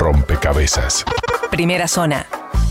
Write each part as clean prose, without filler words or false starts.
rompecabezas. Primera zona.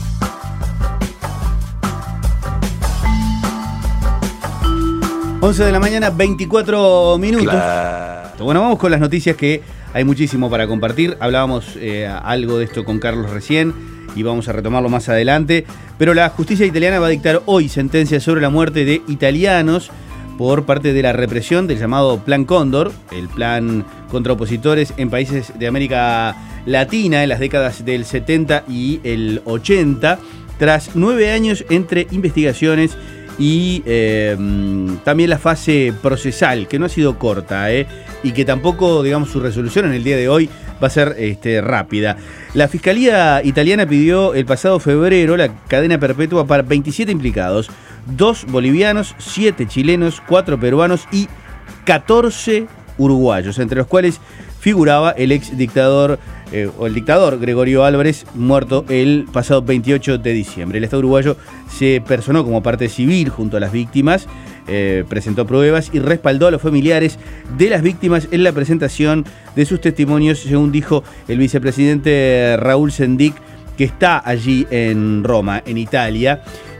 Once de la mañana, 24 minutos. Claro. Bueno, vamos con las noticias, que hay muchísimo para compartir. Hablábamos algo de esto con Carlos recién y vamos a retomarlo más adelante. Pero la justicia italiana va a dictar hoy sentencia sobre la muerte de italianos por parte de la represión del llamado Plan Cóndor, el plan contra opositores en países de América Latina en las décadas del 70 y el 80, tras 9 años entre investigaciones y también la fase procesal, que no ha sido corta, y que tampoco, digamos, su resolución en el día de hoy va a ser rápida. La Fiscalía italiana pidió el pasado febrero la cadena perpetua para 27 implicados, 2 bolivianos, 7 chilenos, 4 peruanos y 14 uruguayos, entre los cuales figuraba el ex dictador o el dictador Gregorio Álvarez, muerto el pasado 28 de diciembre. El Estado uruguayo se personó como parte civil junto a las víctimas, presentó pruebas y respaldó a los familiares de las víctimas en la presentación de sus testimonios, según dijo el vicepresidente Raúl Sendic, que está allí en Roma, en Italia.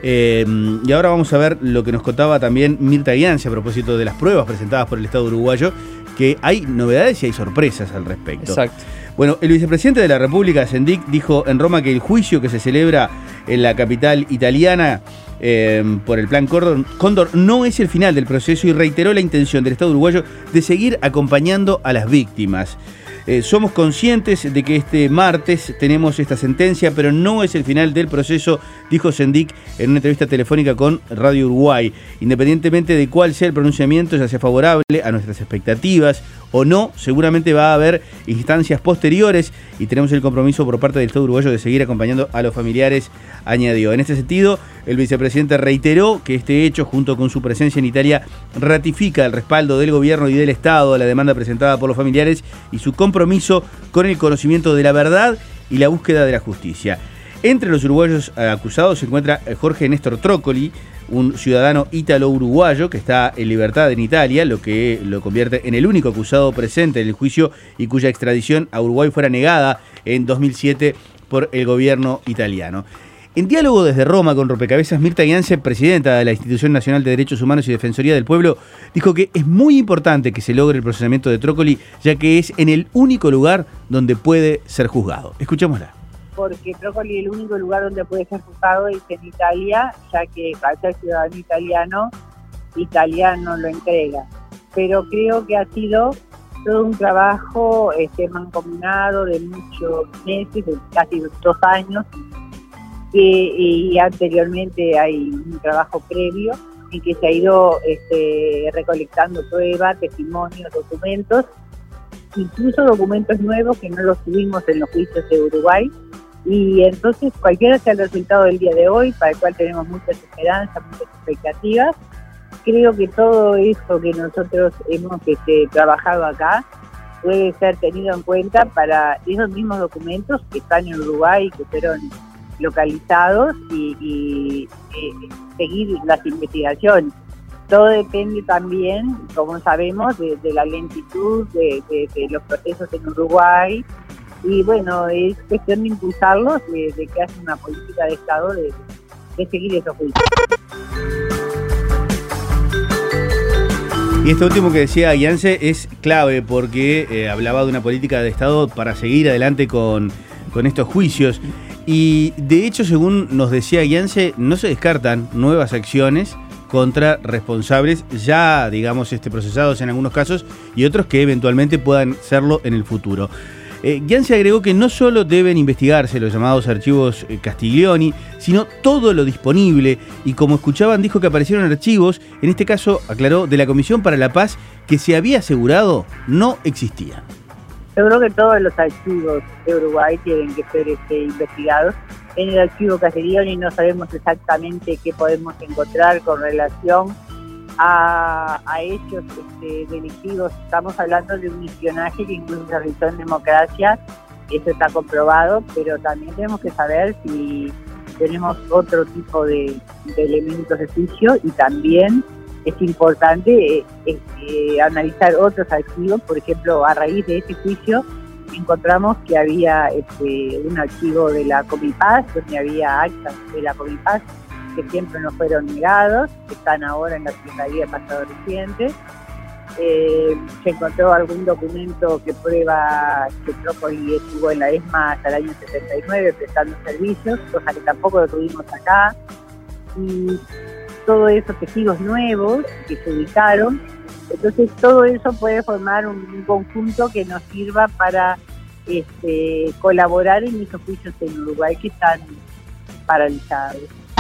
Y ahora vamos a ver lo que nos contaba también Mirta Gianse a propósito de las pruebas presentadas por el Estado uruguayo, que hay novedades y hay sorpresas al respecto. Exacto. Bueno, el vicepresidente de la República, Sendic, dijo en Roma que el juicio que se celebra en la capital italiana por el Plan Cóndor no es el final del proceso y reiteró la intención del Estado uruguayo de seguir acompañando a las víctimas. Somos conscientes de que este martes tenemos esta sentencia, pero no es el final del proceso, dijo Sendic en una entrevista telefónica con Radio Uruguay. Independientemente de cuál sea el pronunciamiento, ya sea favorable a nuestras expectativas o no, seguramente va a haber instancias posteriores y tenemos el compromiso por parte del Estado uruguayo de seguir acompañando a los familiares, añadió. En este sentido, el vicepresidente reiteró que este hecho, junto con su presencia en Italia, ratifica el respaldo del gobierno y del Estado a la demanda presentada por los familiares y su compromiso con el conocimiento de la verdad y la búsqueda de la justicia. Entre los uruguayos acusados se encuentra Jorge Néstor Trócoli, un ciudadano ítalo-uruguayo que está en libertad en Italia, lo que lo convierte en el único acusado presente en el juicio y cuya extradición a Uruguay fuera negada en 2007 por el gobierno italiano. En diálogo desde Roma con Rompecabezas, Mirta Gianse, presidenta de la Institución Nacional de Derechos Humanos y Defensoría del Pueblo, dijo que es muy importante que se logre el procesamiento de Trócoli, ya que es en el único lugar donde puede ser juzgado. Escuchémosla. Porque Trócoli es el único lugar donde puede ser juzgado es en Italia, ya que al ser ciudadano italiano, Italia no lo entrega. Pero creo que ha sido todo un trabajo mancomunado de muchos meses, de casi 2 años, y anteriormente hay un trabajo previo en que se ha ido recolectando pruebas, testimonios, documentos, incluso documentos nuevos que no los tuvimos en los juicios de Uruguay. Y entonces cualquiera sea el resultado del día de hoy, para el cual tenemos muchas esperanzas, muchas expectativas, creo que todo eso que nosotros hemos trabajado acá puede ser tenido en cuenta para esos mismos documentos que están en Uruguay, que fueron localizados y seguir las investigaciones. Todo depende también, como sabemos, de la lentitud de los procesos en Uruguay. Y bueno, es cuestión de impulsarlos, de que haya una política de Estado de seguir esos juicios. Y esto último que decía Gianse es clave porque hablaba de una política de Estado para seguir adelante con estos juicios. Y de hecho, según nos decía Gianse, no se descartan nuevas acciones contra responsables ya, digamos, procesados en algunos casos y otros que eventualmente puedan serlo en el futuro. Gianse agregó que no solo deben investigarse los llamados archivos Castiglioni, sino todo lo disponible, y como escuchaban, dijo que aparecieron archivos, en este caso, aclaró, de la Comisión para la Paz, que se había asegurado no existían. Yo creo que todos los archivos de Uruguay tienen que ser investigados. En el archivo Castiglioni no sabemos exactamente qué podemos encontrar con relación a hechos delictivos. Estamos hablando de un espionaje que incluso se realizó en democracia, eso está comprobado, pero también tenemos que saber si tenemos otro tipo de elementos de juicio, y también es importante analizar otros archivos, por ejemplo, a raíz de este juicio encontramos que había un archivo de la Comipaz, donde había actas de la Comipaz que siempre nos fueron negados, que están ahora en la Secretaría de Pasado Reciente. Se encontró algún documento que prueba que Trócoli estuvo en la ESMA hasta el año 79 prestando servicios, cosa que tampoco lo tuvimos acá. Y todos esos testigos nuevos que se ubicaron, entonces todo eso puede formar un conjunto que nos sirva para colaborar en esos juicios en Uruguay que están paralizados.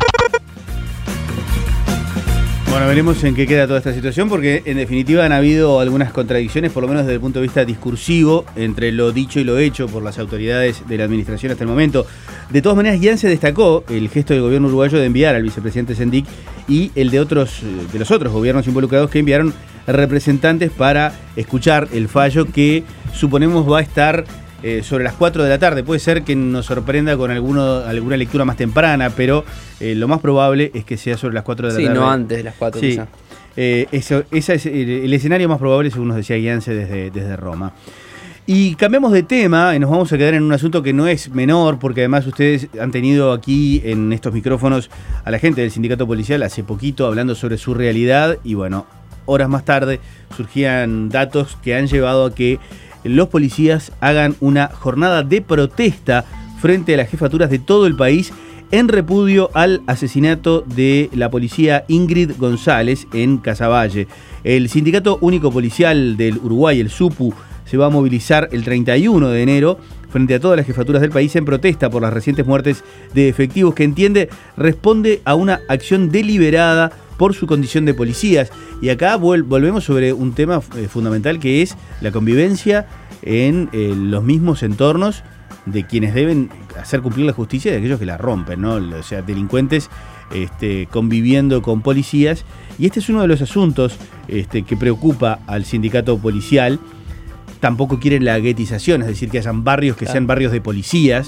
Bueno, veremos en qué queda toda esta situación, porque en definitiva han habido algunas contradicciones, por lo menos desde el punto de vista discursivo, entre lo dicho y lo hecho por las autoridades de la administración hasta el momento. De todas maneras, ya se destacó el gesto del gobierno uruguayo de enviar al vicepresidente Sendik y el de los otros gobiernos involucrados que enviaron representantes para escuchar el fallo que suponemos va a estar sobre las 4 de la tarde. Puede ser que nos sorprenda con alguna lectura más temprana, pero lo más probable es que sea sobre las 4 de la tarde. Sí, no antes de las 4 sí. quizá. Ese es el escenario más probable, según nos decía Guiance desde Roma. Y cambiamos de tema y nos vamos a quedar en un asunto que no es menor, porque además ustedes han tenido aquí en estos micrófonos a la gente del sindicato policial hace poquito hablando sobre su realidad, y bueno, horas más tarde surgían datos que han llevado a que los policías hagan una jornada de protesta frente a las jefaturas de todo el país en repudio al asesinato de la policía Ingrid González en Casaballe. El Sindicato Único Policial del Uruguay, el SUPU, se va a movilizar el 31 de enero frente a todas las jefaturas del país en protesta por las recientes muertes de efectivos que entiende responde a una acción deliberada por su condición de policías. Y acá volvemos sobre un tema fundamental, que es la convivencia en los mismos entornos de quienes deben hacer cumplir la justicia y de aquellos que la rompen, ¿no? O sea, delincuentes conviviendo con policías. Y este es uno de los asuntos que preocupa al sindicato policial. Tampoco quieren la guetización, es decir, que hayan barrios que sean barrios de policías.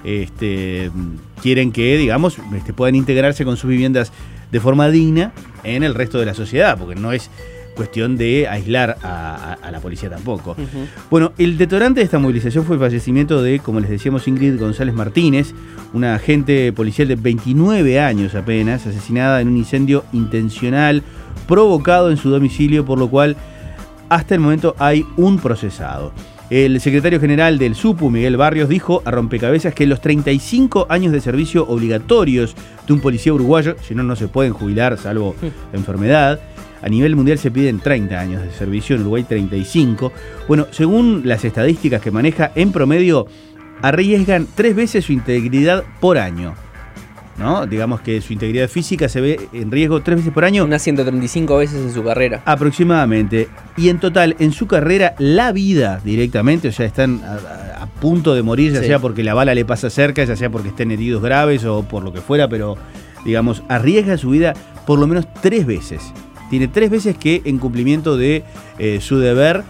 Quieren que, digamos, puedan integrarse con sus viviendas de forma digna en el resto de la sociedad, porque no es cuestión de aislar a la policía tampoco. Uh-huh. Bueno, el detonante de esta movilización fue el fallecimiento de, como les decíamos, Ingrid González Martínez, una agente policial de 29 años apenas, asesinada en un incendio intencional provocado en su domicilio, por lo cual hasta el momento hay un procesado. El secretario general del SUPU, Miguel Barrios, dijo a Rompecabezas que los 35 años de servicio obligatorios de un policía uruguayo, si no, no se pueden jubilar salvo enfermedad. A nivel mundial se piden 30 años de servicio, en Uruguay 35. Bueno, según las estadísticas que maneja, en promedio arriesgan 3 veces su integridad por año, ¿no? Digamos que su integridad física se ve en riesgo 3 veces por año. Unas 135 veces en su carrera. Aproximadamente. Y en total, en su carrera, la vida directamente, o sea, están a punto de morir, ya sea porque la bala le pasa cerca, ya sea porque estén heridos graves o por lo que fuera, pero, digamos, arriesga su vida por lo menos 3 veces. Tiene 3 veces que, en cumplimiento de su deber,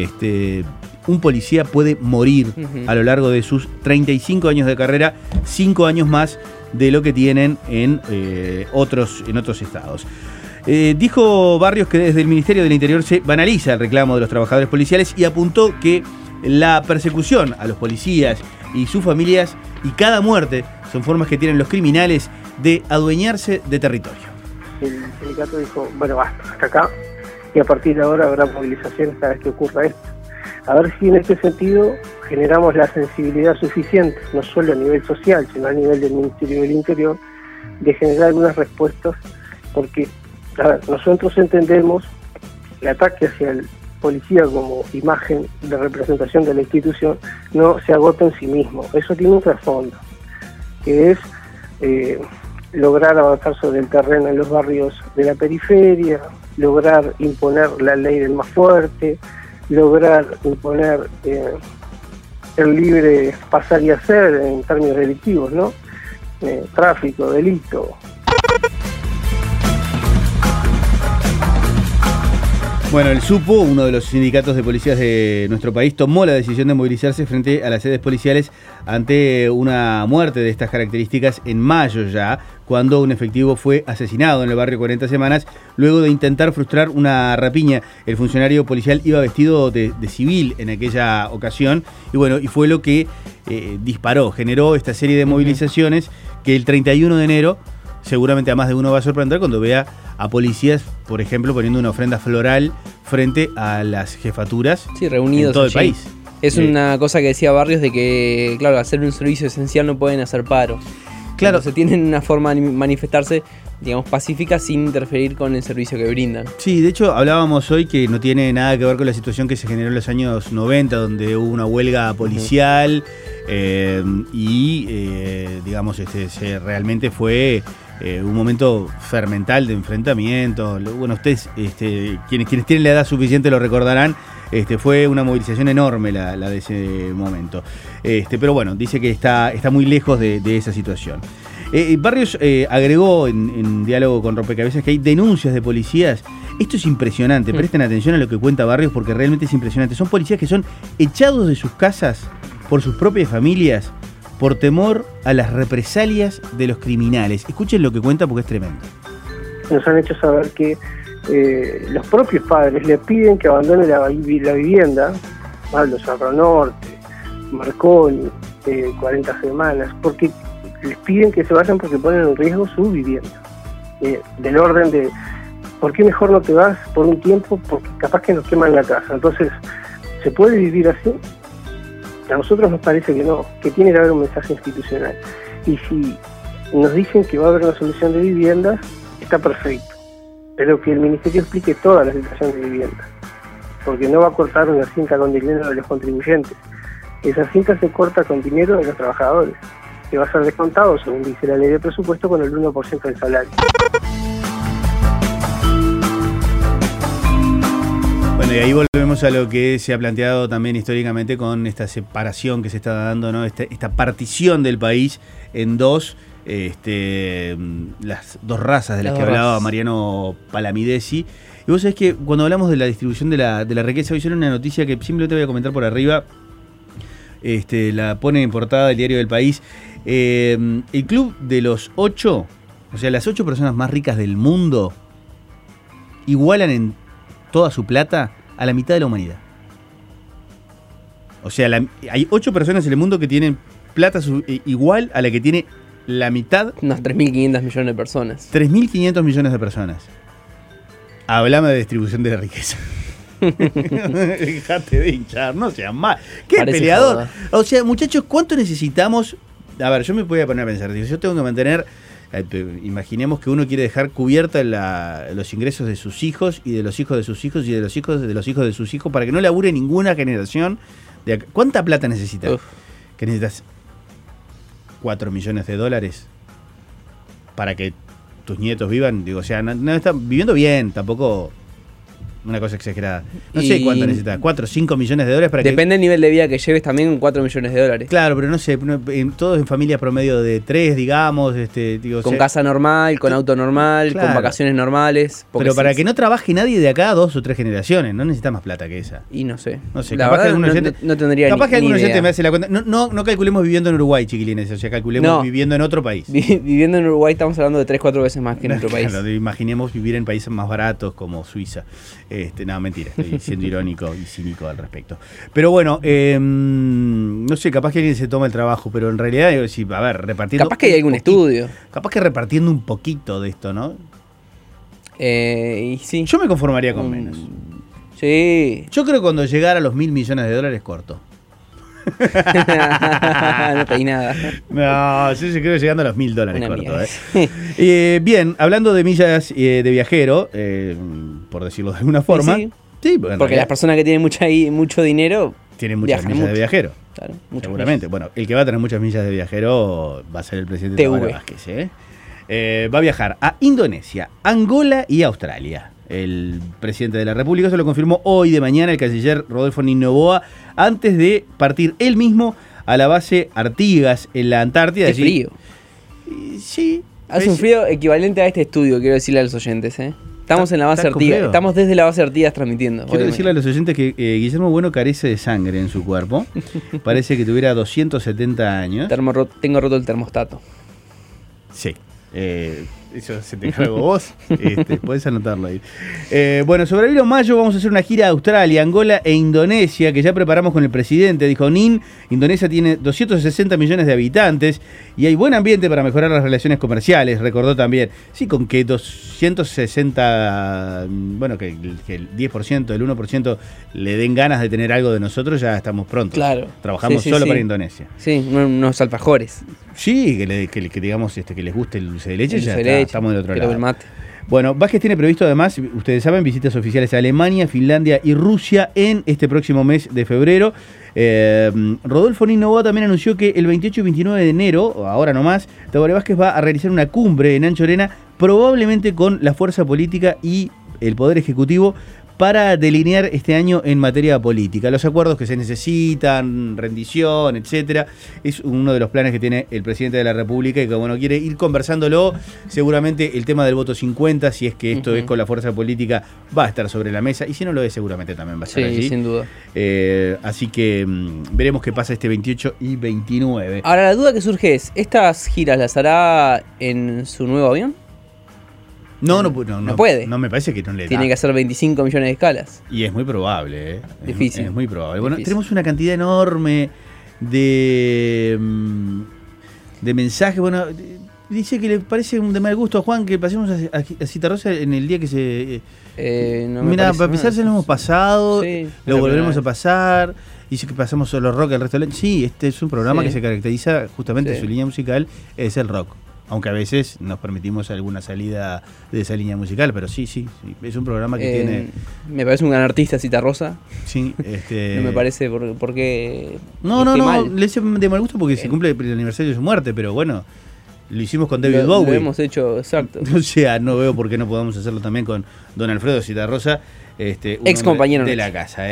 un policía puede morir a lo largo de sus 35 años de carrera, 5 años más de lo que tienen en otros estados. Dijo Barrios que desde el Ministerio del Interior se banaliza el reclamo de los trabajadores policiales y apuntó que la persecución a los policías y sus familias y cada muerte son formas que tienen los criminales de adueñarse de territorio. El sindicato dijo, bueno, basta, hasta acá, y a partir de ahora habrá movilizaciones cada vez que ocurra esto. A ver si en este sentido generamos la sensibilidad suficiente, no solo a nivel social, sino a nivel del Ministerio del Interior, de generar algunas respuestas, porque, a ver, nosotros entendemos el ataque hacia el policía como imagen de representación de la institución no se agota en sí mismo. Eso tiene un trasfondo, que es lograr avanzar sobre el terreno en los barrios de la periferia, lograr imponer la ley del más fuerte, lograr imponer el libre pasar y hacer en términos delictivos, ¿no? Tráfico, delito. Bueno, el SUPO, uno de los sindicatos de policías de nuestro país, tomó la decisión de movilizarse frente a las sedes policiales ante una muerte de estas características en mayo ya, cuando un efectivo fue asesinado en el barrio 40 Semanas, luego de intentar frustrar una rapiña. El funcionario policial iba vestido de civil en aquella ocasión, y bueno, y fue lo que generó esta serie de movilizaciones que el 31 de enero seguramente a más de uno va a sorprender cuando vea a policías, por ejemplo, poniendo una ofrenda floral frente a las jefaturas reunidos en todo allí. el país. Es una cosa que decía Barrios de que, claro, al hacer un servicio esencial no pueden hacer paro. Claro. Entonces tienen una forma de manifestarse, digamos, pacífica sin interferir con el servicio que brindan. Sí, de hecho hablábamos hoy que no tiene nada que ver con la situación que se generó en los años 90, donde hubo una huelga policial digamos, realmente fue un momento fermental de enfrentamiento. Bueno, ustedes, quienes tienen la edad suficiente lo recordarán. Fue una movilización enorme la de ese momento. Pero bueno, dice que está muy lejos de esa situación. Barrios agregó en diálogo con Rompecabezas que hay denuncias de policías. Esto es impresionante, presten atención a lo que cuenta Barrios porque realmente es impresionante. Son policías que son echados de sus casas por sus propias familias por temor a las represalias de los criminales. Escuchen lo que cuenta porque es tremendo. Nos han hecho saber que los propios padres le piden que abandone la vivienda, Pablo Cerro Norte, Marconi, 40 Semanas, porque les piden que se vayan porque ponen en riesgo su vivienda. Del orden de, ¿por qué mejor no te vas por un tiempo? Porque capaz que nos queman la casa. Entonces, ¿se puede vivir así? A nosotros nos parece que no, que tiene que haber un mensaje institucional. Y si nos dicen que va a haber una solución de viviendas, está perfecto. Pero que el Ministerio explique toda la situación de vivienda. Porque no va a cortar una cinta con dinero de los contribuyentes. Esa cinta se corta con dinero de los trabajadores, que va a ser descontado, según dice la ley de presupuesto, con el 1% del salario. Bueno, y ahí volvemos a lo que se ha planteado también históricamente con esta separación que se está dando, ¿no? Esta partición del país en dos, las dos razas de las que hablaba Mariano Palamidesi. Y vos sabés que cuando hablamos de la distribución de la riqueza, hoy sale una noticia que simplemente voy a comentar por arriba, la pone en portada del diario del País. El club de los 8, o sea, las 8 personas más ricas del mundo, igualan en toda su plata a la mitad de la humanidad. O sea, hay 8 personas en el mundo que tienen plata igual a la que tiene la mitad. Unos 3.500 millones de personas. 3.500 millones de personas. Hablame de distribución de la riqueza. Dejate de hinchar, no seas mal. ¡Qué parece peleador! Joda. O sea, muchachos, ¿cuánto necesitamos? A ver, yo me voy a poner a pensar. Yo tengo que mantener... imaginemos que uno quiere dejar cubierta los ingresos de sus hijos y de los hijos de sus hijos y de los hijos de los hijos de sus hijos para que no labure ninguna generación. ¿Cuánta plata necesitas? ¿Qué necesitas? $4 millones para que tus nietos vivan. Digo, o sea, no están viviendo bien, tampoco una cosa exagerada. No sé cuánto necesitas, 4 o 5 millones de dólares para depende del nivel de vida que lleves también, 4 millones de dólares. Claro, pero no sé, todos en familias promedio de 3, digamos. Con casa normal, con auto normal, claro, con vacaciones normales. Pero para que no trabaje nadie de acá 2 o 3 generaciones, no necesita más plata que esa. Y no sé. La verdad, no tendría capaz que algún oyente me hace la cuenta. No calculemos viviendo en Uruguay, chiquilines, o sea, calculemos viviendo en otro país. Viviendo en Uruguay estamos hablando de 3-4 veces más que en nuestro país. Claro, imaginemos vivir en países más baratos como Suiza. No, mentira, estoy siendo irónico y cínico al respecto. Pero bueno, no sé, capaz que alguien se toma el trabajo, pero en realidad, sí, a ver, repartiendo... Capaz que hay algún estudio. Capaz que repartiendo un poquito de esto, ¿no? Y sí. Yo me conformaría con menos. Sí. Yo creo que cuando llegara a los $1.000 millones corto. No pedí nada. No, yo creo que llegando a los $1.000 corto. Bien, hablando de millas de viajero, por decirlo de alguna forma. Sí, porque las personas que tienen mucho dinero tienen muchas millas de viajero. Claro, seguramente. Millas. Bueno, el que va a tener muchas millas de viajero va a ser el presidente Tabaré Vázquez. Va a viajar a Indonesia, Angola y Australia. El presidente de la República se lo confirmó hoy de mañana el canciller Rodolfo Noboa antes de partir él mismo a la base Artigas en la Antártida. Es frío. Sí. Hace un frío equivalente a este estudio, quiero decirle a los oyentes. Está Estamos en la base Artigas. Estamos desde la base Artigas transmitiendo. Quiero decirle a los oyentes que Guillermo Bueno carece de sangre en su cuerpo. Parece que tuviera 270 años. Tengo roto el termostato. Sí. Eso se te encargo vos. Podés anotarlo ahí. Bueno, sobre abril o mayo vamos a hacer una gira a Australia, Angola e Indonesia, que ya preparamos con el presidente. Dijo Nin, Indonesia tiene 260 millones de habitantes y hay buen ambiente para mejorar las relaciones comerciales, recordó también. Sí, con que 260, bueno, que el 10%, el 1% le den ganas de tener algo de nosotros, ya estamos prontos. Claro. Trabajamos solo para Indonesia. Sí, unos alfajores. Sí, que digamos que les guste el dulce de leche, estamos del otro lado. El mate. Bueno, Vázquez tiene previsto además, ustedes saben, visitas oficiales a Alemania, Finlandia y Rusia en este próximo mes de febrero. Rodolfo Nin Noboa también anunció que el 28 y 29 de enero, ahora nomás, Tabaré Vázquez va a realizar una cumbre en Ancho Arena, probablemente con la fuerza política y el Poder Ejecutivo, para delinear este año en materia política, los acuerdos que se necesitan, rendición, etcétera. Es uno de los planes que tiene el presidente de la República y que, bueno, quiere ir conversándolo. Seguramente el tema del voto 50, si es que esto es con la fuerza política, va a estar sobre la mesa, y si no lo es, seguramente también va a estar allí. Sí, sin duda. Así que veremos qué pasa este 28 y 29. Ahora, la duda que surge es, ¿estas giras las hará en su nuevo avión? No puede. No, me parece que no le da. Tiene que hacer 25 millones de escalas. Y es muy probable, ¿eh? Difícil. Es muy probable. Bueno, tenemos una cantidad enorme de mensajes. Bueno, dice que le parece de mal gusto a Juan que pasemos a Citarrosa en el día que se... mira, para pisar se lo hemos pasado, sí, lo volveremos a pasar. Dice que pasamos solo rock el resto del año. Sí, este es un programa que se caracteriza justamente, su línea musical es el rock. Aunque a veces nos permitimos alguna salida de esa línea musical, pero sí, es un programa que tiene... Me parece un gran artista, Citarrosa. Sí, no me parece porque... No, le hice de mal gusto porque se cumple el aniversario de su muerte, pero bueno, lo hicimos con David Bowie. Lo hemos hecho, exacto. O sea, no veo por qué no podamos hacerlo también con don Alfredo Citarrosa, ex compañero de la casa,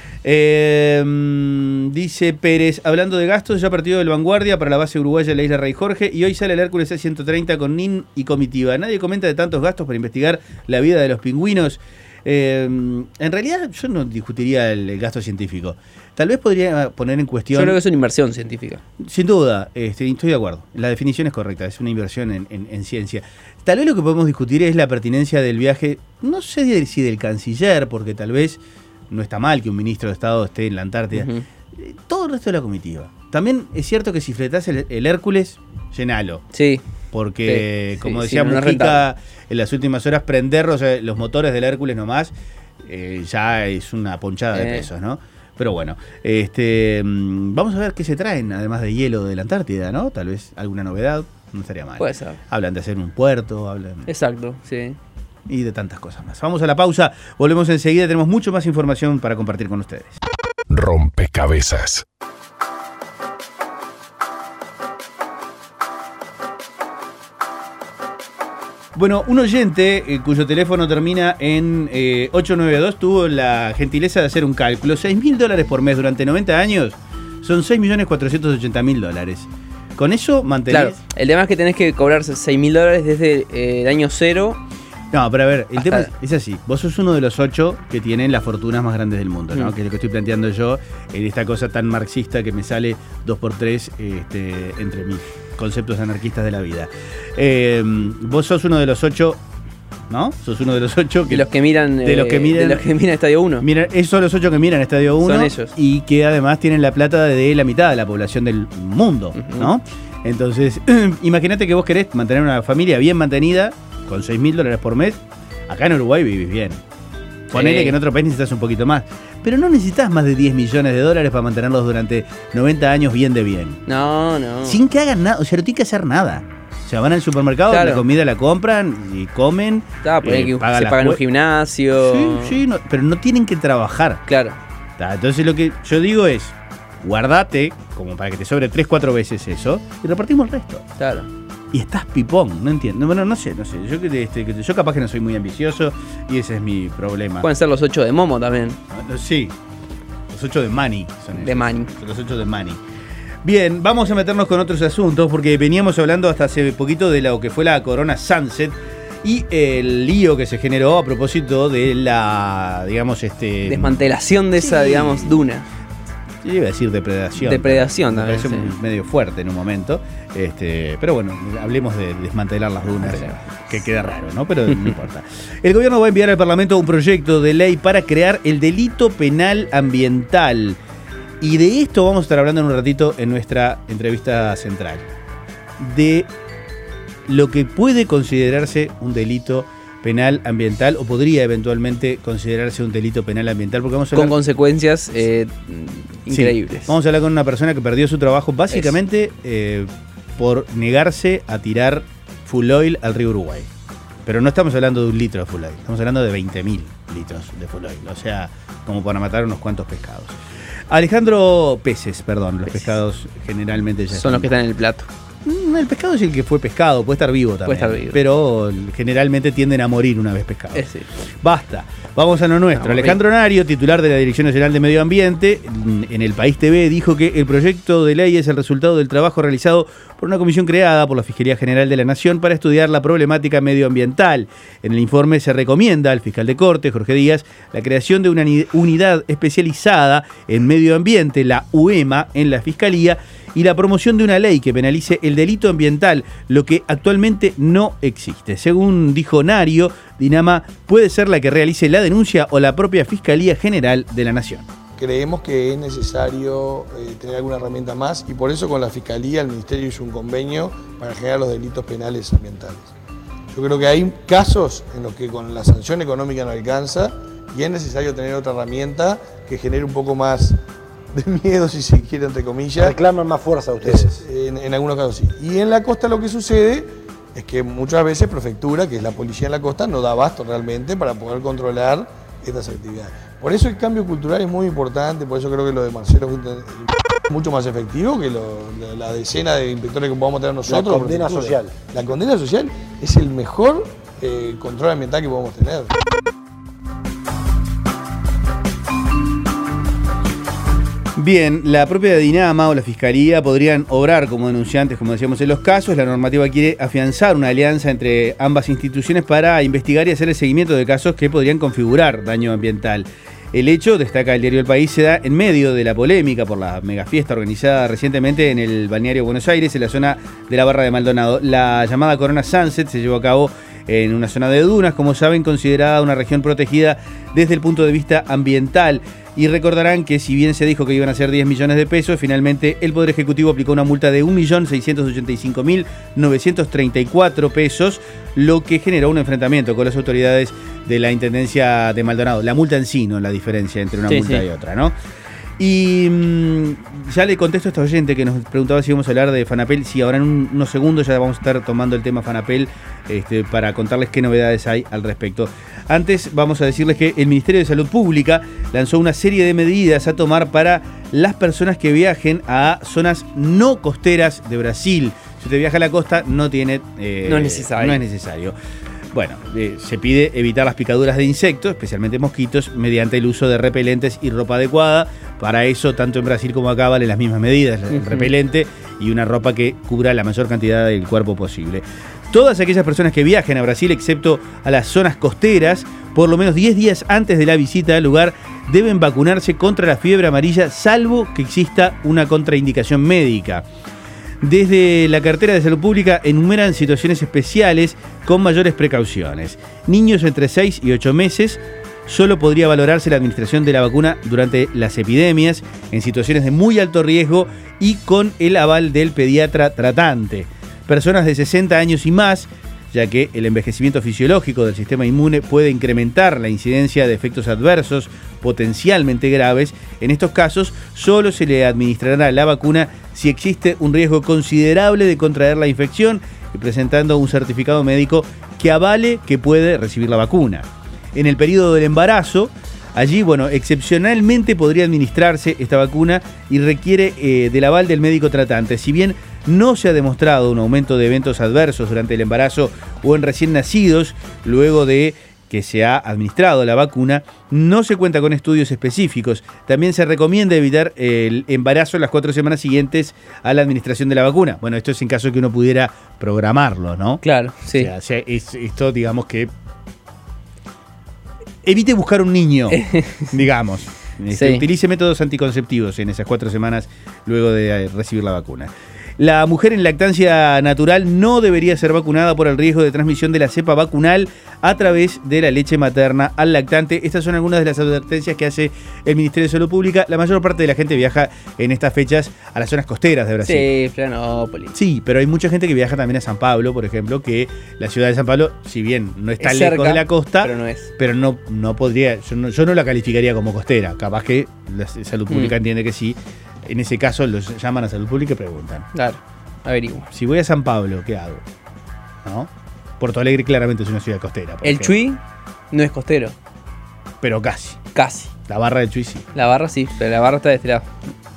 dice Pérez, hablando de gastos, ya partido del Vanguardia para la base uruguaya de la isla Rey Jorge y hoy sale el Hércules C-130 con Nin y comitiva. Nadie comenta de tantos gastos para investigar la vida de los pingüinos. En realidad yo no discutiría el gasto científico. Tal vez podría poner en cuestión... Yo creo que es una inversión científica. Sin duda, estoy de acuerdo. La definición es correcta, es una inversión en ciencia. Tal vez lo que podemos discutir es la pertinencia del viaje, no sé si del canciller, porque tal vez... No está mal que un ministro de Estado esté en la Antártida. Todo el resto de la comitiva. También es cierto que si fletás el Hércules, llenalo. Sí. Porque, como decía Mujica, en las últimas horas, prender los motores del Hércules nomás, ya es una ponchada de pesos, ¿no? Pero bueno, vamos a ver qué se traen, además de hielo de la Antártida, ¿no? Tal vez alguna novedad, no estaría mal. Puede ser. Hablan de hacer un puerto, Exacto, sí. Y de tantas cosas más. Vamos a la pausa, volvemos enseguida, tenemos mucho más información para compartir con ustedes. Rompecabezas. Bueno, un oyente cuyo teléfono termina en 892 tuvo la gentileza de hacer un cálculo. $6.000 por mes durante 90 años son $6.480.000. Con eso mantenés... Claro, el tema es que tenés que cobrar $6.000 desde el año cero. No, pero a ver, el tema es así. Vos sos uno de los 8 que tienen las fortunas más grandes del mundo, ¿no? Que es lo que estoy planteando yo en esta cosa tan marxista que me sale 2x3 entre mis conceptos anarquistas de la vida. Vos sos uno de los 8, ¿no? Sos uno de los 8 que... De los que miran Estadio 1. Mira, esos son los 8 que miran Estadio 1. Son ellos. Y que además tienen la plata de la mitad de la población del mundo, ¿no? Entonces, imagínate que vos querés mantener una familia bien mantenida con $6.000 por mes. Acá en Uruguay vivís bien. Ponele que en otro país necesitas un poquito más. Pero no necesitas más de $10 millones para mantenerlos durante 90 años bien de bien. No. Sin que hagan nada, o sea, no tienen que hacer nada. O sea, van al supermercado, la comida la compran y comen. Pagan un gimnasio. Sí, pero no tienen que trabajar. Claro. Entonces lo que yo digo es, guardate, como para que te sobre 3-4 veces eso, y repartimos el resto. Claro. Y estás pipón, no entiendo. Bueno, no sé. Yo capaz que no soy muy ambicioso y ese es mi problema. Pueden ser los 8 de Momo también. Sí, los 8 de Mani son esos. De Mani. Son los 8 de Mani. Bien, vamos a meternos con otros asuntos porque veníamos hablando hasta hace poquito de lo que fue la Corona Sunset. y el lío que se generó a propósito de la, digamos, desmantelación de esa, digamos, duna. Yo iba a decir depredación. Depredación también. Me pareció medio fuerte en un momento. Pero bueno, hablemos de desmantelar las dunas, que queda raro, ¿no? Pero no importa. El gobierno va a enviar al Parlamento un proyecto de ley para crear el delito penal ambiental. Y de esto vamos a estar hablando en un ratito en nuestra entrevista central. De lo que puede considerarse un delito penal ambiental o podría eventualmente considerarse un delito penal ambiental, porque vamos a hablar, con consecuencias increíbles. Sí, vamos a hablar con una persona que perdió su trabajo básicamente por negarse a tirar full oil al río Uruguay. Pero no estamos hablando de 1 litro de full oil, estamos hablando de 20.000 litros de full oil, o sea, como para matar unos cuantos pescados. Alejandro Peces, perdón, los pescados generalmente ya son los que están en el plato. El pescado es el que fue pescado, puede estar vivo también. Puede estar vivo. Pero generalmente tienden a morir una vez pescado. Sí. Basta, vamos a lo nuestro. Alejandro Nario, titular de la Dirección Nacional de Medio Ambiente, en El País TV, dijo que el proyecto de ley es el resultado del trabajo realizado por una comisión creada por la Fiscalía General de la Nación para estudiar la problemática medioambiental. En el informe se recomienda al fiscal de Corte, Jorge Díaz, la creación de una unidad especializada en medio ambiente, la UEMA, en la Fiscalía, y la promoción de una ley que penalice el delito ambiental, lo que actualmente no existe. Según dijo Nario, Dinama puede ser la que realice la denuncia o la propia Fiscalía General de la Nación. Creemos que es necesario tener alguna herramienta más y por eso con la Fiscalía el Ministerio hizo un convenio para generar los delitos penales ambientales. Yo creo que hay casos en los que con la sanción económica no alcanza y es necesario tener otra herramienta que genere un poco más de miedo, si se quiere, entre comillas. Reclaman más fuerza ustedes. En algunos casos sí. Y en la costa lo que sucede es que muchas veces Prefectura, que es la policía en la costa, no da abasto realmente para poder controlar estas actividades. Por eso el cambio cultural es muy importante, por eso creo que lo de Marcelo es mucho más efectivo que la decena de inspectores que podamos tener nosotros. La condena social. La condena social es el mejor control ambiental que podemos tener. Bien, la propia Dinama o la Fiscalía podrían obrar como denunciantes, como decíamos en los casos. La normativa quiere afianzar una alianza entre ambas instituciones para investigar y hacer el seguimiento de casos que podrían configurar daño ambiental. El hecho, destaca el diario El País, se da en medio de la polémica por la megafiesta organizada recientemente en el balneario Buenos Aires, en la zona de la Barra de Maldonado. La llamada Corona Sunset se llevó a cabo en una zona de dunas, como saben, considerada una región protegida desde el punto de vista ambiental. Y recordarán que si bien se dijo que iban a ser 10 millones de pesos, finalmente el Poder Ejecutivo aplicó una multa de 1.685.934 pesos, lo que generó un enfrentamiento con las autoridades de la Intendencia de Maldonado. La multa en sí, no la diferencia entre una multa y otra, ¿no? Y ya le contesto a esta oyente que nos preguntaba si íbamos a hablar de Fanapel. Sí, ahora en unos segundos ya vamos a estar tomando el tema Fanapel para contarles qué novedades hay al respecto. Antes vamos a decirles que el Ministerio de Salud Pública lanzó una serie de medidas a tomar para las personas que viajen a zonas no costeras de Brasil. Si usted viaja a la costa, no es necesario. Bueno, se pide evitar las picaduras de insectos, especialmente mosquitos, mediante el uso de repelentes y ropa adecuada. Para eso, tanto en Brasil como acá valen las mismas medidas, el repelente y una ropa que cubra la mayor cantidad del cuerpo posible. Todas aquellas personas que viajen a Brasil, excepto a las zonas costeras, por lo menos 10 días antes de la visita al lugar, deben vacunarse contra la fiebre amarilla, salvo que exista una contraindicación médica. Desde la cartera de Salud Pública enumeran situaciones especiales con mayores precauciones. Niños entre 6 y 8 meses, solo podría valorarse la administración de la vacuna durante las epidemias, en situaciones de muy alto riesgo y con el aval del pediatra tratante. Personas de 60 años y más, ya que el envejecimiento fisiológico del sistema inmune puede incrementar la incidencia de efectos adversos potencialmente graves. En estos casos, solo se le administrará la vacuna si existe un riesgo considerable de contraer la infección y presentando un certificado médico que avale que puede recibir la vacuna. En el periodo del embarazo, allí, excepcionalmente podría administrarse esta vacuna y requiere del aval del médico tratante. Si bien no se ha demostrado un aumento de eventos adversos durante el embarazo o en recién nacidos, luego de que se ha administrado la vacuna, no se cuenta con estudios específicos. También se recomienda evitar el embarazo en las 4 semanas siguientes a la administración de la vacuna. Bueno, esto es en caso de que uno pudiera programarlo, ¿no? Claro, sí. O sea, esto, digamos que evite buscar un niño, digamos. Sí. Utilice métodos anticonceptivos en esas 4 semanas luego de recibir la vacuna. La mujer en lactancia natural no debería ser vacunada por el riesgo de transmisión de la cepa vacunal a través de la leche materna al lactante. Estas son algunas de las advertencias que hace el Ministerio de Salud Pública. La mayor parte de la gente viaja en estas fechas a las zonas costeras de Brasil. Sí, Florianópolis. Sí, pero hay mucha gente que viaja también a San Pablo, por ejemplo, que la ciudad de San Pablo, si bien no está Es lejos cerca, de la costa, pero no podría, yo no la calificaría como costera. Capaz que la Salud Pública entiende que sí. En ese caso los llaman a Salud Pública y preguntan. Claro, averiguo. Si voy a San Pablo, ¿qué hago? ¿No? Porto Alegre claramente es una ciudad costera. por El ejemplo. Chuy no es costero, Pero casi. casi. La barra del Chuy sí. La barra sí, pero la barra está de este lado.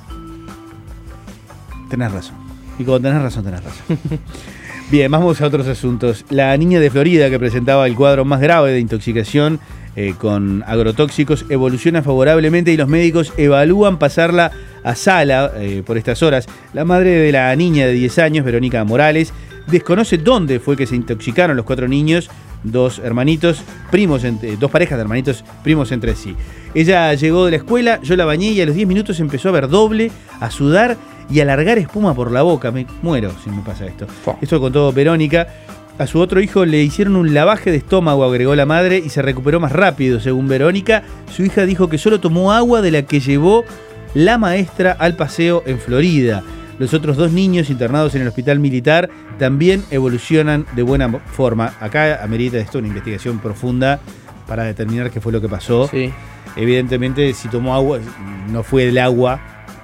Tenés razón. Y cuando tenés razón, tenés razón. Bien, vamos a otros asuntos. La niña de Florida que presentaba el cuadro más grave de intoxicación con agrotóxicos evoluciona favorablemente y los médicos evalúan pasarla a sala por estas horas. La madre de la niña de 10 años, Verónica Morales, desconoce dónde fue que se intoxicaron los 4 niños, 2 hermanitos, dos parejas de hermanitos primos entre sí. Ella llegó de la escuela, yo la bañé y a los 10 minutos empezó a ver doble, a sudar y a largar espuma por la boca. Me muero si me pasa esto. Esto contó Verónica. A su otro hijo le hicieron un lavaje de estómago, agregó la madre, y se recuperó más rápido. Según Verónica, su hija dijo que solo tomó agua de la que llevó la maestra al paseo en Florida. Los otros 2 niños internados en el hospital militar también evolucionan de buena forma. Acá amerita esto una investigación profunda para determinar qué fue lo que pasó. Sí. Evidentemente, si tomó agua, no fue el agua.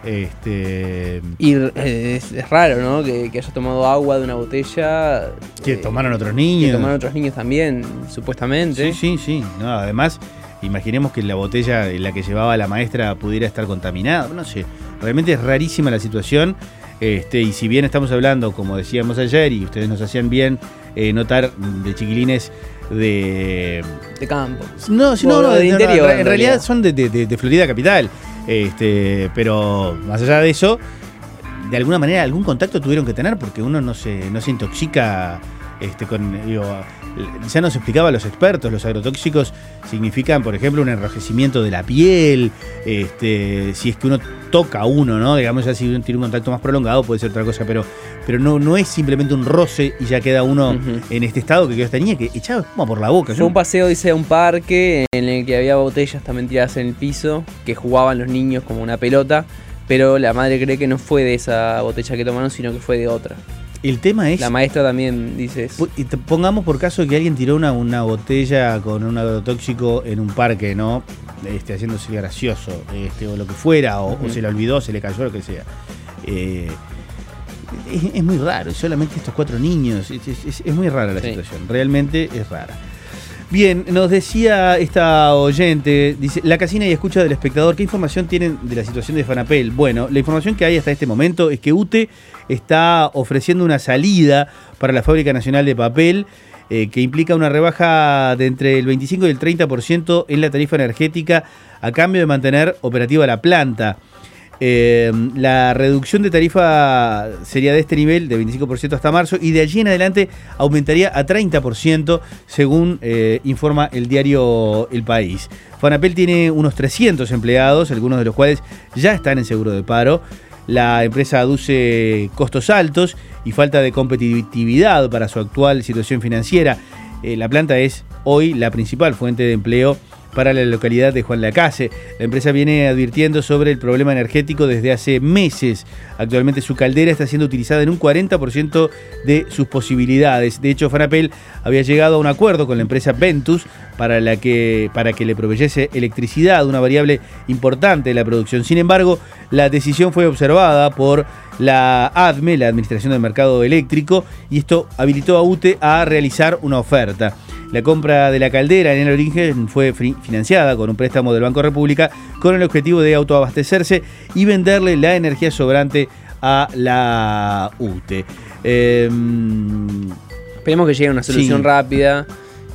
Y es raro, ¿no? Que haya tomado agua de una botella. Que tomaron otros niños. Que tomaron otros niños también, supuestamente. Sí. No, además, imaginemos que la botella en la que llevaba la maestra pudiera estar contaminada. No sé, realmente es rarísima la situación. Y si bien estamos hablando, como decíamos ayer, y ustedes nos hacían bien notar de chiquilines de campo. No, de interior. En realidad son de Florida capital. Pero más allá de eso, de alguna manera algún contacto tuvieron que tener porque uno no se intoxica ya nos explicaba a los expertos, los agrotóxicos significan, por ejemplo, un enrojecimiento de la piel, si es que uno toca a uno, ¿no? Digamos, ya si uno tiene un contacto más prolongado puede ser otra cosa, pero no es simplemente un roce y ya queda uno en este estado que quedó esta niña que echaba espuma por la boca. Fue un paseo, dice, a un parque en el que había botellas también tiradas en el piso, que jugaban los niños como una pelota, pero la madre cree que no fue de esa botella que tomaron, sino que fue de otra. El tema es... La maestra también dice eso. Y pongamos por caso que alguien tiró una botella con un agrotóxico en un parque, ¿no? Haciéndose gracioso, o lo que fuera, o se le olvidó, se le cayó, lo que sea. Es muy raro, solamente estos 4 niños, es muy rara la situación, realmente es rara. Bien, nos decía esta oyente, dice, la casina y escucha del espectador, ¿qué información tienen de la situación de Fanapel? Bueno, la información que hay hasta este momento es que UTE está ofreciendo una salida para la Fábrica Nacional de Papel, que implica una rebaja de entre el 25 y el 30% en la tarifa energética a cambio de mantener operativa la planta. La reducción de tarifa sería de este nivel, de 25% hasta marzo, y de allí en adelante aumentaría a 30%, según informa el diario El País. Fanapel tiene unos 300 empleados, algunos de los cuales ya están en seguro de paro. La empresa aduce costos altos y falta de competitividad para su actual situación financiera. La planta es hoy la principal fuente de empleo para la localidad de Juan Lacase. La empresa viene advirtiendo sobre el problema energético desde hace meses. Actualmente su caldera está siendo utilizada en un 40% de sus posibilidades. De hecho, Fanapel había llegado a un acuerdo con la empresa Ventus para que le proveyese electricidad, una variable importante de la producción. Sin embargo, la decisión fue observada por la ADME, la Administración del Mercado Eléctrico, y esto habilitó a UTE a realizar una oferta. La compra de la caldera en el origen fue financiada con un préstamo del Banco República con el objetivo de autoabastecerse y venderle la energía sobrante a la UTE. Esperemos que llegue a una solución rápida.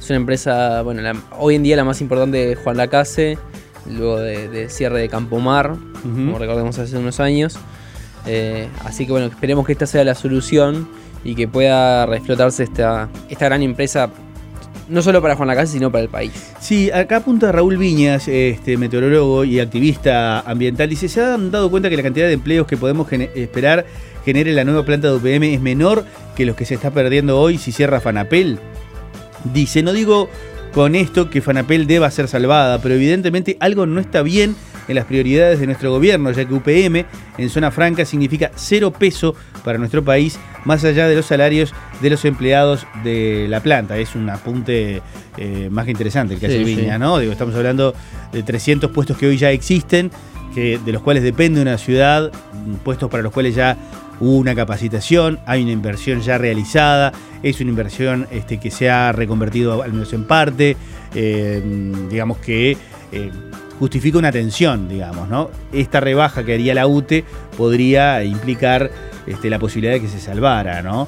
Es una empresa, bueno, hoy en día la más importante de Juan Lacase, luego de cierre de Campomar, como recordemos hace unos años. Así que bueno, esperemos que esta sea la solución y que pueda reflotarse esta gran empresa, no solo para Juan Lacase, sino para el país. Sí, acá apunta Raúl Viñas, meteorólogo y activista ambiental, dice: se han dado cuenta que la cantidad de empleos que podemos esperar genere la nueva planta de UPM es menor que los que se está perdiendo hoy si cierra Fanapel. Dice: no digo con esto que Fanapel deba ser salvada, pero evidentemente algo no está bien en las prioridades de nuestro gobierno, ya que UPM en zona franca significa 0 peso para nuestro país, más allá de los salarios de los empleados de la planta. Es un apunte más que interesante el que hace Viña, ¿no? Digo, estamos hablando de 300 puestos que hoy ya existen, de los cuales depende una ciudad, puestos para los cuales ya hubo una capacitación, hay una inversión ya realizada, es una inversión que se ha reconvertido al menos en parte, digamos que justifica una tensión, digamos, ¿no? Esta rebaja que haría la UTE podría implicar la posibilidad de que se salvara, ¿no?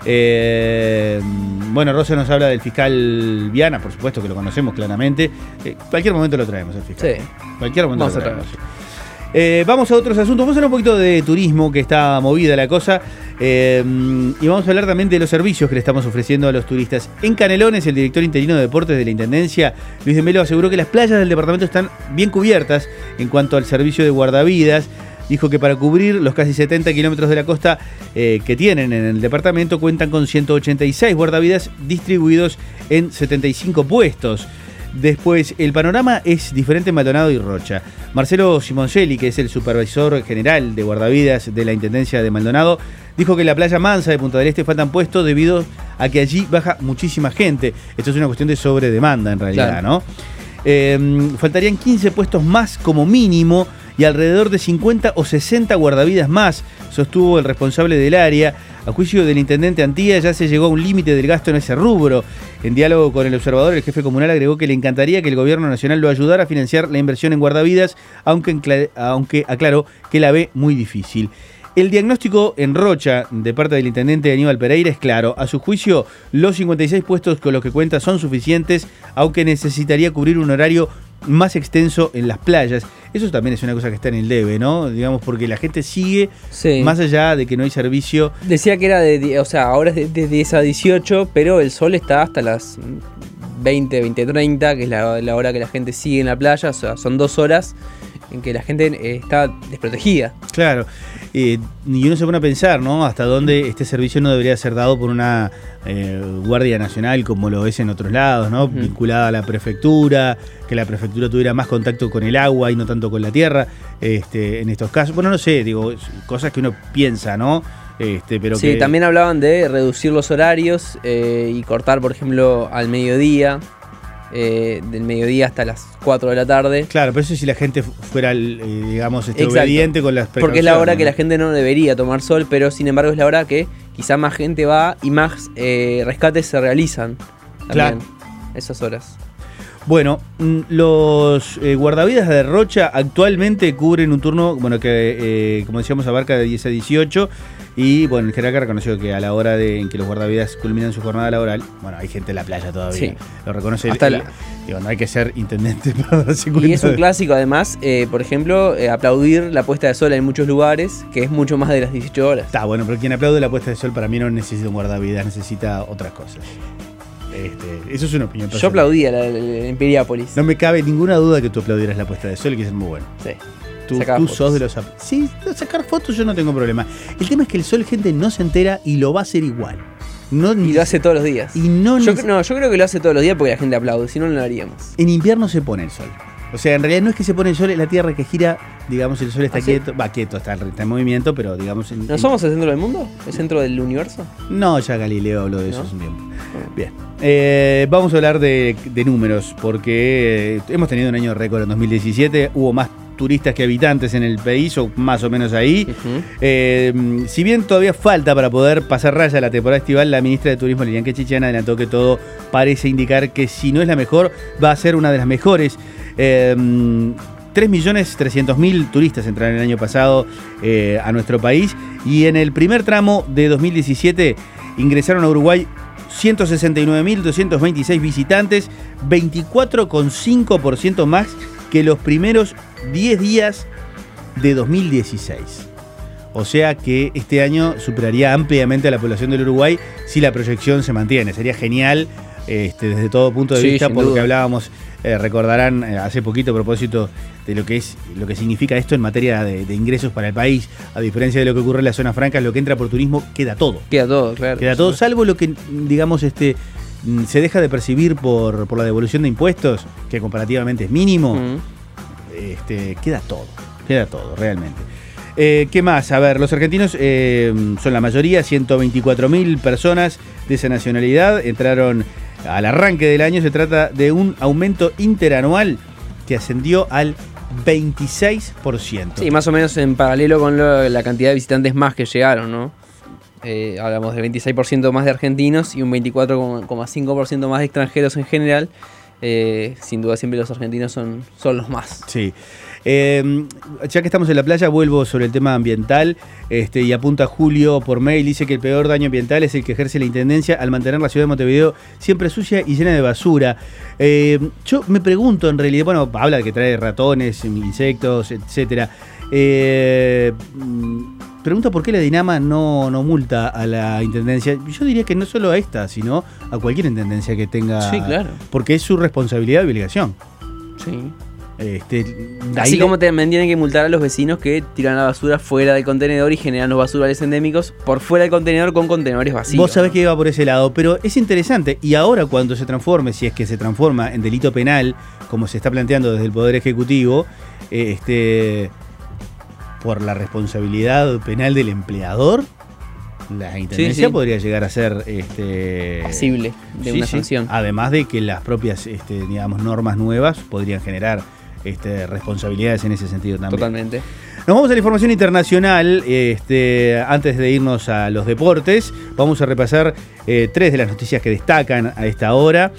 Bueno, Rosa nos habla del fiscal Viana, por supuesto que lo conocemos claramente. Cualquier momento lo traemos el fiscal. Sí. Cualquier momento lo traemos. Vamos a otros asuntos. Vamos a hablar un poquito de turismo, que está movida la cosa. Y vamos a hablar también de los servicios que le estamos ofreciendo a los turistas. En Canelones, el director interino de deportes de la Intendencia, Luis de Melo, aseguró que las playas del departamento están bien cubiertas en cuanto al servicio de guardavidas. Dijo que para cubrir los casi 70 kilómetros de la costa que tienen en el departamento cuentan con 186 guardavidas distribuidos en 75 puestos. Después, el panorama es diferente en Maldonado y Rocha. Marcelo Simoncelli, que es el supervisor general de guardavidas de la Intendencia de Maldonado, dijo que en la playa Mansa de Punta del Este faltan puestos debido a que allí baja muchísima gente. Esto es una cuestión de sobredemanda en realidad, claro, ¿no? Faltarían 15 puestos más como mínimo y alrededor de 50 o 60 guardavidas más, sostuvo el responsable del área. A juicio del intendente Antía, ya se llegó a un límite del gasto en ese rubro. En diálogo con el observador, el jefe comunal agregó que le encantaría que el gobierno nacional lo ayudara a financiar la inversión en guardavidas, aunque aclaró que la ve muy difícil. El diagnóstico en Rocha, de parte del intendente Aníbal Pereira, es claro. A su juicio, los 56 puestos con los que cuenta son suficientes, aunque necesitaría cubrir un horario más extenso en las playas. Eso también es una cosa que está en el debe, ¿no? Digamos, porque la gente sigue, más allá de que no hay servicio. Decía que era ahora es de 10 a 18, pero el sol está hasta las 20:30, que es la hora que la gente sigue en la playa. O sea, son 2 horas en que la gente está desprotegida. Claro, y uno se pone a pensar, ¿no? Hasta dónde este servicio no debería ser dado por una Guardia Nacional como lo es en otros lados, ¿no? Vinculada a la prefectura, que la prefectura tuviera más contacto con el agua y no tanto con la tierra, en estos casos. Bueno, no sé, digo, cosas que uno piensa, ¿no? Pero sí, también hablaban de reducir los horarios y cortar, por ejemplo, al mediodía. Del mediodía hasta las 4 de la tarde. Claro, pero eso si la gente fuera, digamos, obediente con las precauciones. Porque es la hora que la gente no debería tomar sol, pero sin embargo es la hora que quizá más gente va y más rescates se realizan también, claro, esas horas. Bueno, los guardavidas de Rocha actualmente cubren un turno, bueno, que como decíamos abarca de 10 a 18. Y bueno, el jerarca reconoció que a la hora en que los guardavidas culminan su jornada laboral, bueno, hay gente en la playa todavía. Sí. Lo reconoce. Digo, no hay que ser intendente para darse cuenta. Y es un clásico, además, por ejemplo, aplaudir la puesta de sol en muchos lugares, que es mucho más de las 18 horas. Está bueno, pero quien aplaude la puesta de sol para mí no necesita un guardavidas, necesita otras cosas. Eso es una opinión personal. Yo aplaudía en Piriápolis. No me cabe ninguna duda que tú aplaudieras la puesta de sol, que es muy bueno. Sí. Tú sos de los... Sí, sacar fotos yo no tengo problema. El tema es que el sol, gente, no se entera y lo va a hacer igual. Y lo hace todos los días. Yo creo que lo hace todos los días porque la gente aplaude, si no, no lo haríamos. En invierno se pone el sol. O sea, en realidad no es que se pone el sol, es la Tierra que gira, digamos, el sol está quieto. Va quieto, está en movimiento, pero digamos... ¿No somos el centro del mundo? ¿El centro del universo? No, ya Galileo habló de eso hace un tiempo. Bien. Vamos a hablar de números, porque hemos tenido un año récord en 2017, hubo más turistas que habitantes en el país, o más o menos ahí. Si bien todavía falta para poder pasar raya a la temporada estival, la ministra de Turismo, Lilian Quechichana, adelantó que todo parece indicar que si no es la mejor, va a ser una de las mejores. 3.300.000 turistas entraron el año pasado a nuestro país, y en el primer tramo de 2017 ingresaron a Uruguay 169.226 visitantes, 24,5% más que los primeros 10 días de 2016. O sea que este año superaría ampliamente a la población del Uruguay si la proyección se mantiene. Sería genial desde todo punto de vista, por lo que hablábamos, recordarán hace poquito a propósito de lo que significa esto en materia de ingresos para el país. A diferencia de lo que ocurre en las zonas francas, lo que entra por turismo queda todo. Queda todo, claro. Queda todo, salvo lo que, digamos, se deja de percibir por la devolución de impuestos, que comparativamente es mínimo. Queda todo realmente. ¿Qué más? A ver, los argentinos son la mayoría, 124.000 personas de esa nacionalidad entraron al arranque del año. Se trata de un aumento interanual que ascendió al 26%. Sí, más o menos en paralelo con la cantidad de visitantes más que llegaron, ¿no? Hablamos de 26% más de argentinos y un 24,5% más de extranjeros en general. Sin duda siempre los argentinos son los más. Sí. Ya que estamos en la playa, vuelvo sobre el tema ambiental y apunta Julio por mail. Dice que el peor daño ambiental es el que ejerce la Intendencia al mantener la ciudad de Montevideo siempre sucia y llena de basura. Yo me pregunto, en realidad, bueno, habla de que trae ratones, insectos, etcétera. Pregunta por qué la Dinama no multa a la Intendencia. Yo diría que no solo a esta, sino a cualquier Intendencia que tenga. Sí, claro. Porque es su responsabilidad y obligación. Sí. Así como también tienen que multar a los vecinos que tiran la basura fuera del contenedor y generan los basurales endémicos por fuera del contenedor con contenedores vacíos. Vos sabés que iba por ese lado, pero es interesante. Y ahora cuando se transforme, si es que se transforma en delito penal, como se está planteando desde el Poder Ejecutivo, por la responsabilidad penal del empleador, la Intendencia podría llegar a ser pasible de una sanción. Además de que las propias digamos, normas nuevas podrían generar responsabilidades en ese sentido también. Totalmente. Nos vamos a la información internacional. Antes de irnos a los deportes, vamos a repasar 3 de las noticias que destacan a esta hora.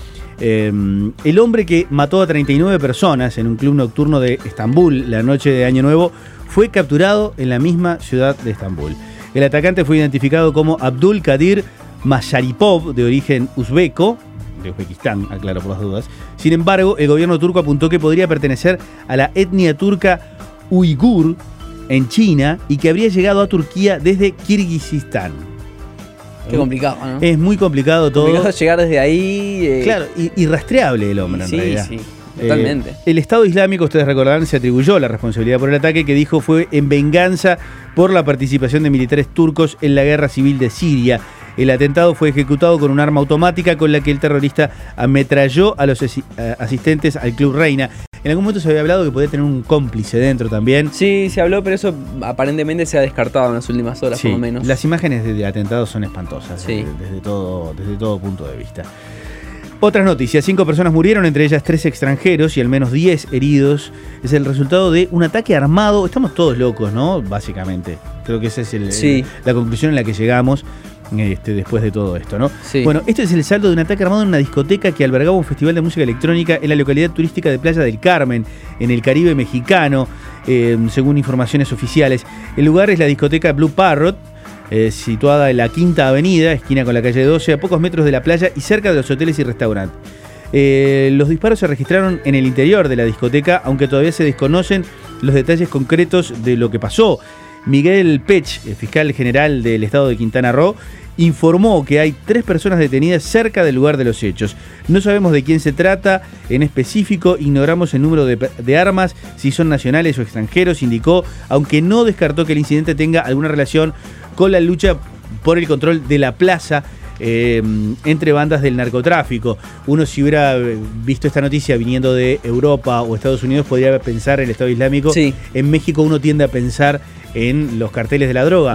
El hombre que mató a 39 personas en un club nocturno de Estambul la noche de Año Nuevo fue capturado en la misma ciudad de Estambul. El atacante fue identificado como Abdul Kadir Masharipov, de origen uzbeco, de Uzbekistán, aclaro por las dudas. Sin embargo, el gobierno turco apuntó que podría pertenecer a la etnia turca uigur en China y que habría llegado a Turquía desde Kirguistán. Qué complicado, ¿no? Es muy complicado todo. Complicado llegar desde ahí. Claro, y rastreable el hombre, en realidad. Sí, totalmente. El Estado Islámico, ustedes recordarán, se atribuyó la responsabilidad por el ataque, que dijo fue en venganza por la participación de militares turcos en la guerra civil de Siria. El atentado fue ejecutado con un arma automática con la que el terrorista ametralló a los asistentes al Club Reina. En algún momento se había hablado que podía tener un cómplice dentro también. Sí, se habló, pero eso aparentemente se ha descartado en las últimas horas, por lo menos. Las imágenes de atentados son espantosas, desde todo punto de vista. Otras noticias: 5 personas murieron, entre ellas 3 extranjeros y al menos 10 heridos. Es el resultado de un ataque armado. Estamos todos locos, ¿no? Básicamente. Creo que esa es la conclusión en la que llegamos después de todo esto, ¿no? Sí. Bueno, esto es el saldo de un ataque armado en una discoteca que albergaba un festival de música electrónica en la localidad turística de Playa del Carmen, en el Caribe mexicano, según informaciones oficiales. El lugar es la discoteca Blue Parrot, situada en la Quinta Avenida, esquina con la calle 12, a pocos metros de la playa y cerca de los hoteles y restaurantes. Los disparos se registraron en el interior de la discoteca, aunque todavía se desconocen los detalles concretos de lo que pasó. Miguel Pech, fiscal general del estado de Quintana Roo, informó que hay 3 personas detenidas cerca del lugar de los hechos. No sabemos de quién se trata en específico, ignoramos el número de armas, si son nacionales o extranjeros, indicó, aunque no descartó que el incidente tenga alguna relación con la lucha por el control de la plaza entre bandas del narcotráfico. Uno, si hubiera visto esta noticia viniendo de Europa o Estados Unidos, podría pensar en el Estado Islámico. Sí. En México uno tiende a pensar en los carteles de la droga.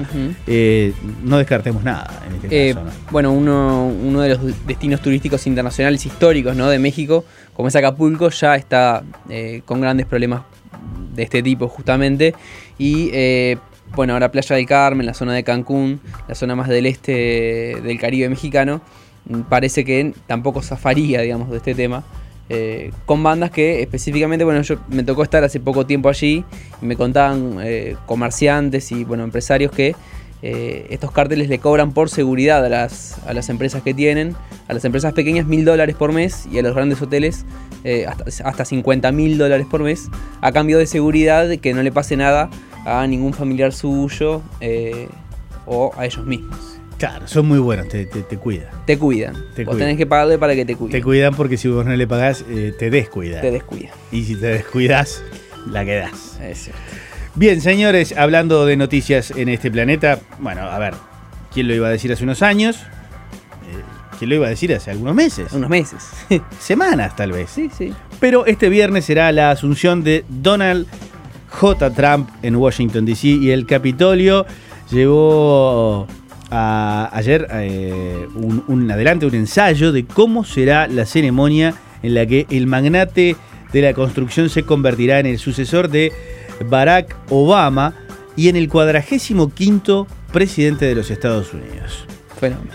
No descartemos nada en este caso, ¿no? Bueno, uno de los destinos turísticos internacionales históricos, ¿no?, de México, como es Acapulco, ya está con grandes problemas de este tipo justamente. Y bueno, ahora Playa del Carmen, la zona de Cancún, la zona más del este del Caribe mexicano, parece que tampoco zafaría, digamos, de este tema. Con bandas que específicamente, bueno, yo me tocó estar hace poco tiempo allí y me contaban comerciantes y, bueno, empresarios que estos cárteles le cobran por seguridad a las empresas que tienen. A las empresas pequeñas $1.000 por mes y a los grandes hoteles hasta $50.000 por mes, a cambio de seguridad, de que no le pase nada a ningún familiar suyo o a ellos mismos. Claro, son muy buenos, te cuidan. Te cuidan. Vos tenés que pagarle para que te cuiden. Te cuidan porque si vos no le pagás, te descuidan. Te descuidan. Y si te descuidas, la quedás. Es cierto. Bien, señores, hablando de noticias en este planeta, bueno, a ver, ¿quién lo iba a decir hace unos años? ¿Quién lo iba a decir hace algunos meses? Unos meses. Semanas, tal vez. Sí, sí. Pero este viernes será la asunción de Donald J. Trump en Washington, D.C. y el Capitolio llevó ayer un adelanto, un ensayo de cómo será la ceremonia en la que el magnate de la construcción se convertirá en el sucesor de Barack Obama y en el 45º presidente de los Estados Unidos. Fenómeno.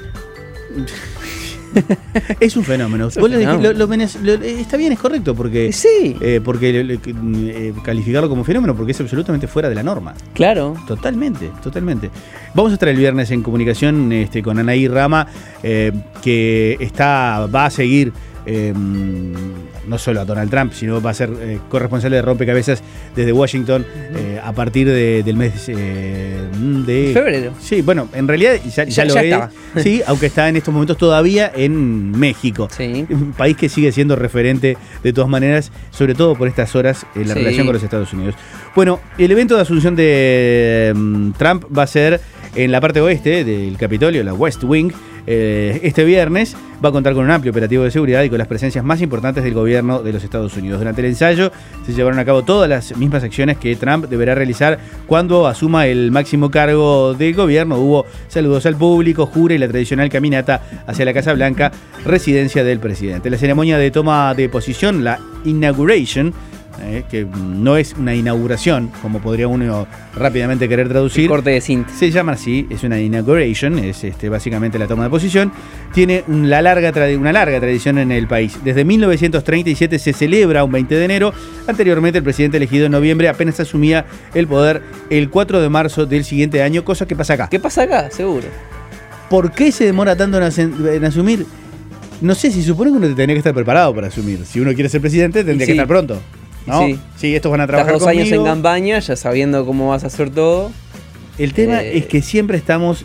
Es un fenómeno. Está bien, es correcto, porque sí. Porque calificarlo como fenómeno, porque es absolutamente fuera de la norma. Claro. Totalmente. Vamos a estar el viernes en comunicación con Anaí Rama, que va a seguir no solo a Donald Trump, sino va a ser corresponsal de Rompecabezas desde Washington a partir del mes de febrero. Sí, bueno, en realidad ya lo es. Sí, aunque está en estos momentos todavía en México. Sí. Un país que sigue siendo referente de todas maneras, sobre todo por estas horas en la relación con los Estados Unidos. Bueno, el evento de asunción de Trump va a ser en la parte oeste del Capitolio, la West Wing. Este viernes va a contar con un amplio operativo de seguridad y con las presencias más importantes del gobierno de los Estados Unidos. Durante el ensayo se llevaron a cabo todas las mismas acciones que Trump deberá realizar cuando asuma el máximo cargo de gobierno. Hubo saludos al público, jura y la tradicional caminata hacia la Casa Blanca, residencia del presidente. La ceremonia de toma de posición, la inauguration, que no es una inauguración, como podría uno rápidamente querer traducir. El corte de cinta. Se llama así, es una inauguration, es básicamente la toma de posición. Tiene una larga tradición en el país. Desde 1937 se celebra un 20 de enero. Anteriormente el presidente elegido en noviembre apenas asumía el poder el 4 de marzo del siguiente año, cosa que pasa acá. ¿Qué pasa acá? Seguro. ¿Por qué se demora tanto en asumir? No sé, si supone que uno tenía que estar preparado para asumir. Si uno quiere ser presidente, tendría que estar pronto, ¿no? Sí, estos van a trabajar conmigo. Estás 2 años en campaña, ya sabiendo cómo vas a hacer todo. El tema es que siempre estamos,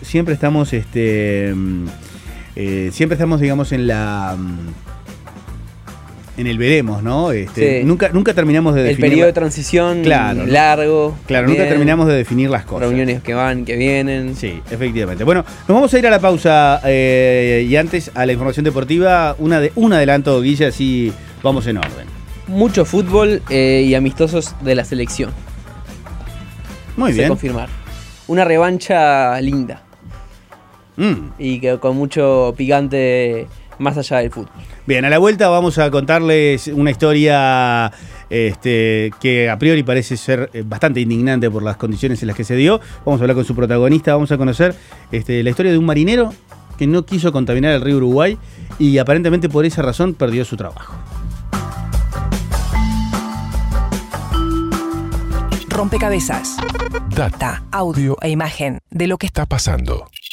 digamos, en el veremos, ¿no? Nunca terminamos de definir. El periodo de transición largo. Claro, nunca terminamos de definir las cosas. Reuniones que van, que vienen. Sí, efectivamente. Bueno, nos vamos a ir a la pausa y antes a la información deportiva. Un adelanto, Guille, así vamos en orden. Mucho fútbol y amistosos de la selección. Muy bien. Confirmar. Una revancha linda. Y que con mucho picante más allá del fútbol. Bien, a la vuelta vamos a contarles una historia que a priori parece ser bastante indignante por las condiciones en las que se dio. Vamos a hablar con su protagonista, vamos a conocer la historia de un marinero que no quiso contaminar el río Uruguay y aparentemente por esa razón perdió su trabajo. Rompecabezas. Data, Audio e imagen de lo que está pasando.